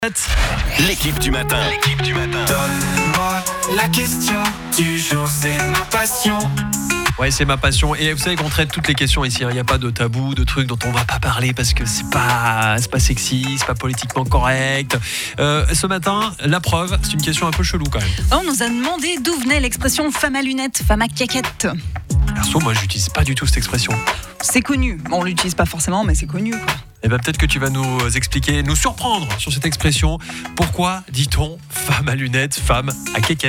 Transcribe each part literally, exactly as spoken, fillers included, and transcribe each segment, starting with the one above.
L'équipe du matin. L'équipe du matin. Donne-moi la question du jour, c'est ma passion. Ouais, c'est ma passion. Et vous savez qu'on traite toutes les questions ici. Il hein. n'y a pas de tabou, de trucs dont on va pas parler parce que c'est pas, c'est pas sexy, c'est pas politiquement correct. Euh, ce matin, la preuve, c'est une question un peu chelou quand même. On nous a demandé d'où venait l'expression femme à lunettes, femme à caquette. Perso, moi, j'utilise pas du tout cette expression. C'est connu. Bon, on l'utilise pas forcément, mais c'est connu, quoi. Eh ben, peut-être que tu vas nous expliquer, nous surprendre sur cette expression. Pourquoi dit-on femme à lunettes, femme à caquette ?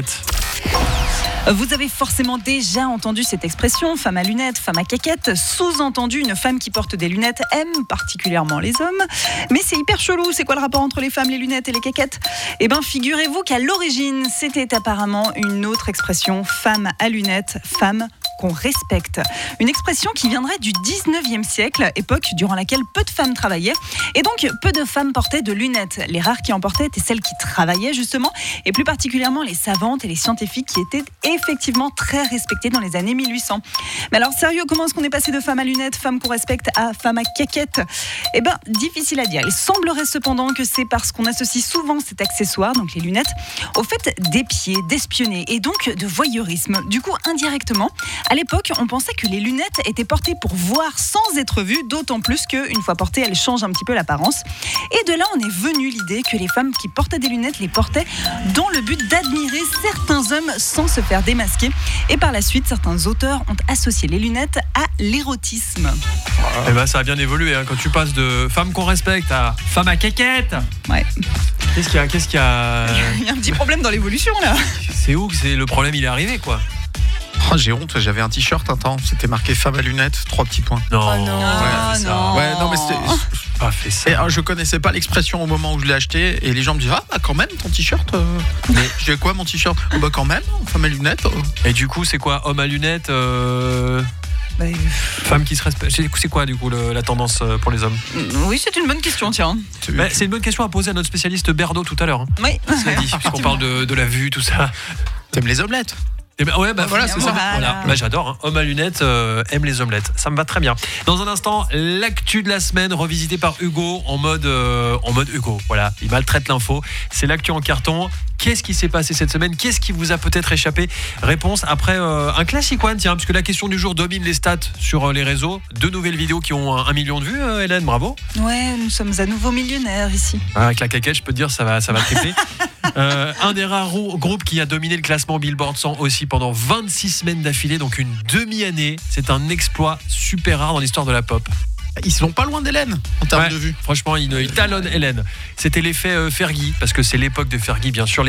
Vous avez forcément déjà entendu cette expression, femme à lunettes, femme à caquette, sous-entendu une femme qui porte des lunettes aime particulièrement les hommes. Mais c'est hyper chelou, c'est quoi le rapport entre les femmes, les lunettes et les caquettes ? Eh bien, figurez-vous qu'à l'origine, c'était apparemment une autre expression, femme à lunettes, femme qu'on respecte. Une expression qui viendrait du dix-neuvième siècle, époque durant laquelle peu de femmes travaillaient, et donc peu de femmes portaient de lunettes. Les rares qui en portaient étaient celles qui travaillaient justement, et plus particulièrement les savantes et les scientifiques qui étaient effectivement très respectées dans les années mille huit cents. Mais alors sérieux, comment est-ce qu'on est passé de femme à lunettes, femme qu'on respecte, à femme à caquette ? Eh bien, difficile à dire. Il semblerait cependant que c'est parce qu'on associe souvent cet accessoire, donc les lunettes, au fait d'épier, d'espionner et donc de voyeurisme. Du coup, indirectement, à l'époque, on pensait que les lunettes étaient portées pour voir sans être vues, d'autant plus qu'une fois portées, elles changent un petit peu l'apparence. Et de là, on est venu l'idée que les femmes qui portaient des lunettes les portaient dans le but d'admirer certains hommes sans se faire démasquer. Et par la suite, certains auteurs ont associé les lunettes à l'érotisme. Eh ben, ça a bien évolué hein, quand tu passes de femme qu'on respecte à femme à caquette. Ouais. Qu'est-ce qu'il y a, qu'est-ce qu'il y a Il y a un petit problème dans l'évolution là. C'est où que c'est le problème il est arrivé quoi. Oh, j'ai honte, j'avais un t-shirt un temps, c'était marqué femme à lunettes, trois petits points. Non, Oh non, ouais, non. ça. Ouais, non mais c'était. Pas fait ça. Et, alors, je connaissais pas l'expression au moment où je l'ai acheté et les gens me disaient ah bah quand même ton t-shirt. Euh... Mais je disais quoi mon t-shirt oh, bah quand même, femme à lunettes. Euh... Et du coup, c'est quoi homme à lunettes euh... Bah, femme qui se respecte. C'est c'est quoi du coup le, la tendance pour les hommes ? oui, c'est une bonne question, tiens. Bah, c'est une bonne question à poser à notre spécialiste Berdo tout à l'heure. Hein. Oui. Cela dit, puisqu'on parle de, de la vue, tout ça. T'aimes les omelettes? Eh ben, ouais, bah, voilà, c'est ça. Voilà. Voilà. Bah, j'adore. Hein. Homme à lunettes euh, aime les omelettes. Ça me va très bien. Dans un instant, l'actu de la semaine revisité par Hugo en mode, euh, en mode Hugo. Voilà, il maltraite l'info. C'est l'actu en carton. Qu'est-ce qui s'est passé cette semaine ? Qu'est-ce qui vous a peut-être échappé ? Réponse après euh, un classique one, tiens, puisque la question du jour domine les stats sur euh, les réseaux. Deux nouvelles vidéos qui ont un, un million de vues, euh, Hélène, bravo. Ouais, nous sommes à nouveau millionnaires ici. Ah, avec la caquette, je peux te dire, ça va, ça va tripler. euh, un des rares groupes qui a dominé le classement Billboard cent aussi pendant vingt-six semaines d'affilée, donc une demi-année. C'est un exploit super rare dans l'histoire de la pop. Ils sont pas loin d'Hélène en termes Ouais, de vue. Franchement, il, il talonne Hélène. C'était l'effet euh, Fergie, parce que c'est l'époque de Fergie, bien sûr.